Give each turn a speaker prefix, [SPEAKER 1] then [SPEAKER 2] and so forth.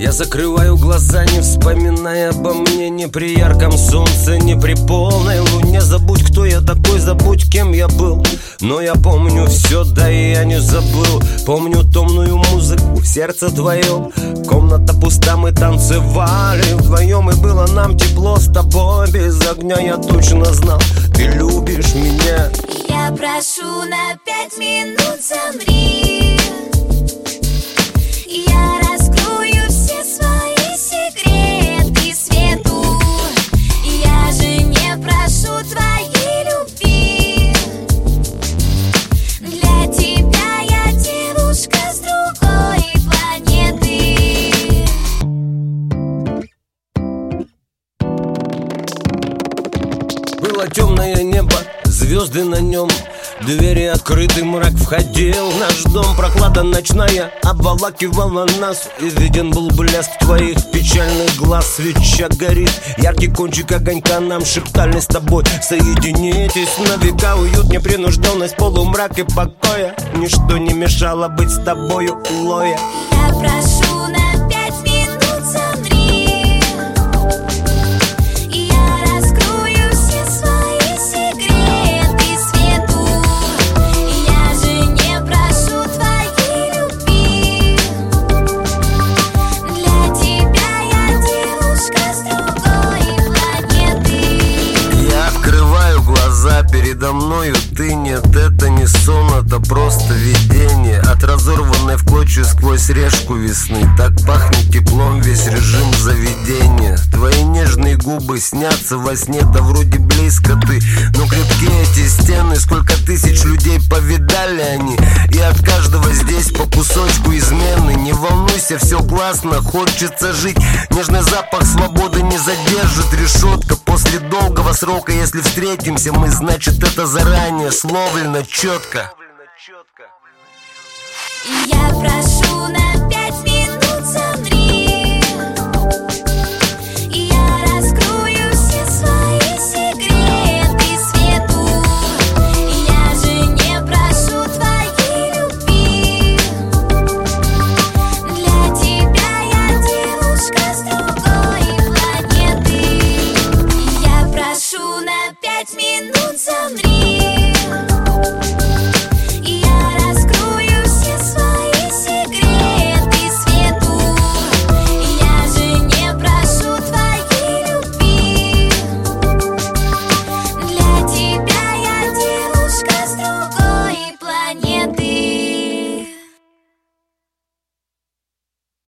[SPEAKER 1] Я закрываю глаза, не вспоминая обо мне, ни при ярком солнце, ни при полной луне. Забудь, кто я такой, забудь, кем я был. Но я помню все, да и я не забыл. Помню томную музыку в сердце твоем. Комната пуста, мы танцевали вдвоем, и было нам тепло с тобой. Без огня я точно знал, ты любишь меня.
[SPEAKER 2] Я прошу на 5 минут замри. Я раскрою все свои секреты свету. Я же не прошу твоей любви. Для тебя я девушка с другой планеты.
[SPEAKER 1] Было темное небо, звезды на нем, двери открыты, мрак входил в наш дом. Прохлада ночная обволакивала нас, и виден был блеск твоих печальных глаз. Свеча горит, яркий кончик огонька, нам шептали с тобой: соединитесь на века. Уют, непринужденность, полумрак и покоя. Ничто не мешало быть с тобою, Лоя.
[SPEAKER 2] Я прошу на 5 минут замри. Я раскрою все свои секреты свету. Я же не прошу твоей любви. Для тебя я девушка с другой планеты.
[SPEAKER 1] Я открываю глаза, передо мною ты. Нет, это не сон, это просто видение. От разорванной в клочья сквозь решку весны. Так пахнет теплом весь режим заведения. Твои нежные губы снятся во сне, да вроде близко ты, но крепкие эти стены. Сколько тысяч людей повидали они, и от каждого здесь по кусочку измены. Не волнуйся, все классно, хочется жить. Нежный запах свободы не задержит решетка. После долгого срока, если встретимся мы, значит это заранее словлено четко.
[SPEAKER 2] Я прошу